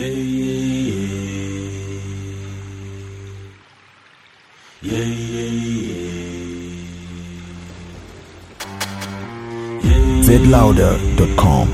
zlouder.com.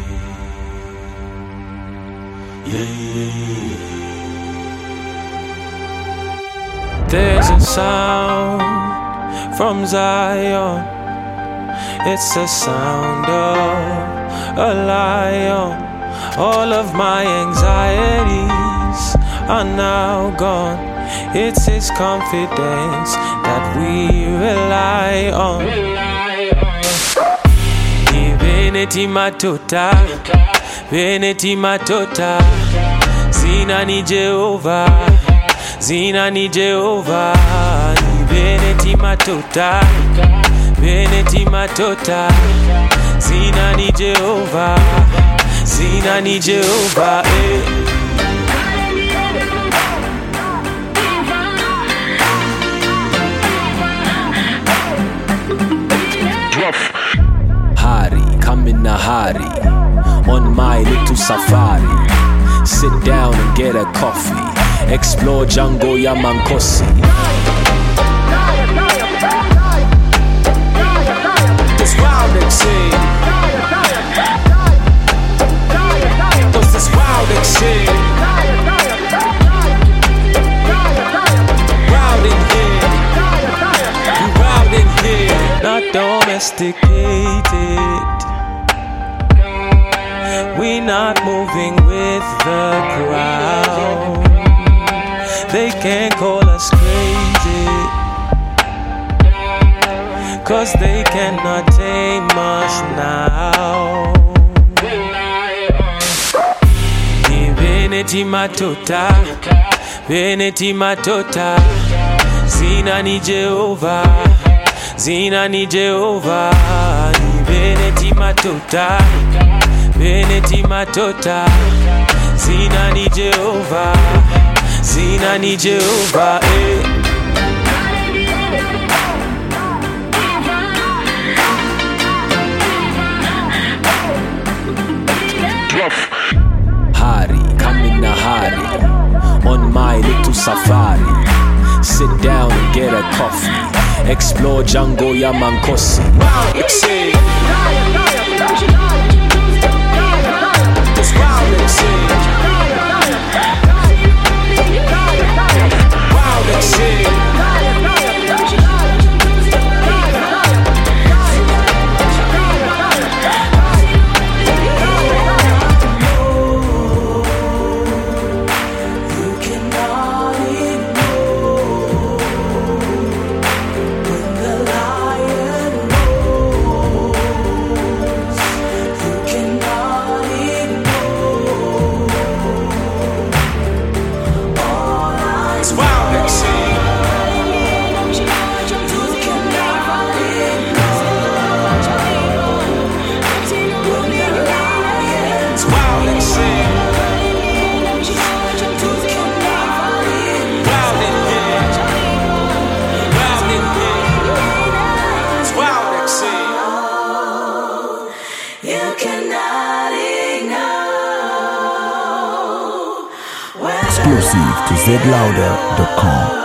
There's a sound from Zion. It's the sound of a lion. All of my anxieties are now gone. It's His confidence that we rely on. Divinity matota, Divinity matota. Zina ni Jehovah, Zina ni Jehovah. Divinity matota, Divinity matota. Zina ni Jehovah, Zina ni Jehovah. Hari, come in a hurry, on my little safari. Sit down and get a coffee, explore Django Yamankosi. This wild exit, what's this wild exit? Wild in here, you wild in here. Not domesticated, we not moving with the crowd. They can't call us crazy, 'cause they cannot tame us now. Divinity matota, Divinity matota. Zina ni Jehovah, Zina ni Jehovah. Divinity matota, Divinity matota. Zina ni Jehovah, Zina ni Jehovah. Hari, come in a hurry, on my little safari. Sit down and get a coffee, explore Django Yamankosi. Exit. This wild exit. Wild exit. Exclusive to zlouder.com.